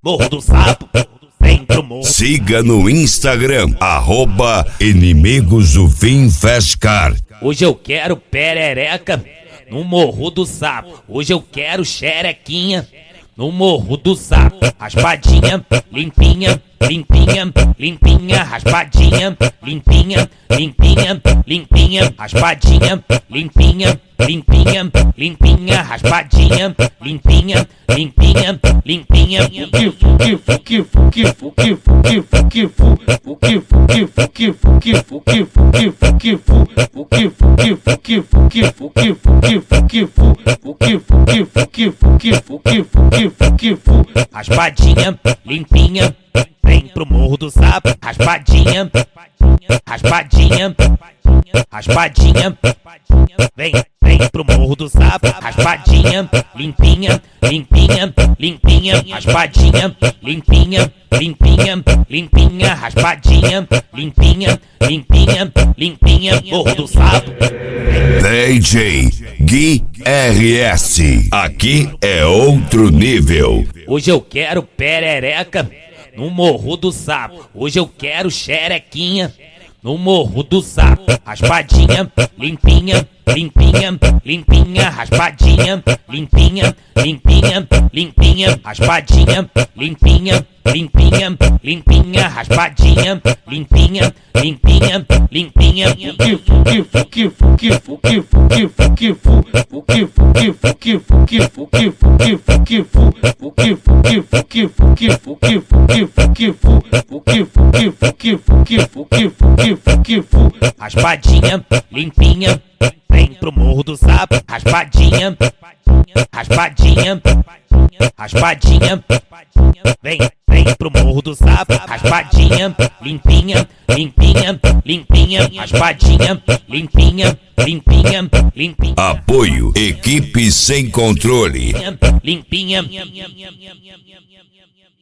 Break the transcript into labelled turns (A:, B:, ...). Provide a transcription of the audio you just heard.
A: Morro do Sapo, vem pro morro.
B: Siga no Instagram, @Inimigos do Fim Fescar.
A: Hoje eu quero perereca no Morro do Sapo. Hoje eu quero xerequinha no Morro do Sapo. Raspadinha, limpinha, limpinha, limpinha, raspadinha, limpinha, limpinha, limpinha, raspadinha, limpinha, limpinha, limpinha, raspadinha, limpinha, limpinha, limpinha. Raspadinha, limpinha, vem pro Morro do Sapo. Raspadinha, raspadinha, raspadinha, vem pro Morro do Sapo. Raspadinha, limpinha, limpinha, limpinha, raspadinha, limpinha, limpinha, limpinha, raspadinha, limpinha, limpinha, limpinha, Morro do Sapo.
B: DJ Gui RS, aqui é outro nível.
A: Hoje eu quero perereca no Morro do Sapo. Hoje eu quero xerequinha no Morro do Sapo. Raspadinha, limpinha, limpinha, limpinha, raspadinha, limpinha, limpinha, limpinha, raspadinha, limpinha, limpinha, limpinha, raspadinha, limpinha, limpinha, limpinha. Raspadinha, limpinha, vem pro Morro do Sapo. Raspadinha, raspadinha, raspadinha, vem pro Morro do Sapo. Raspadinha, limpinha, limpinha, limpinha, raspadinha, limpinha, limpinha, limpinha.
B: Apoio Equipe Sem Controle.
A: Limpinha.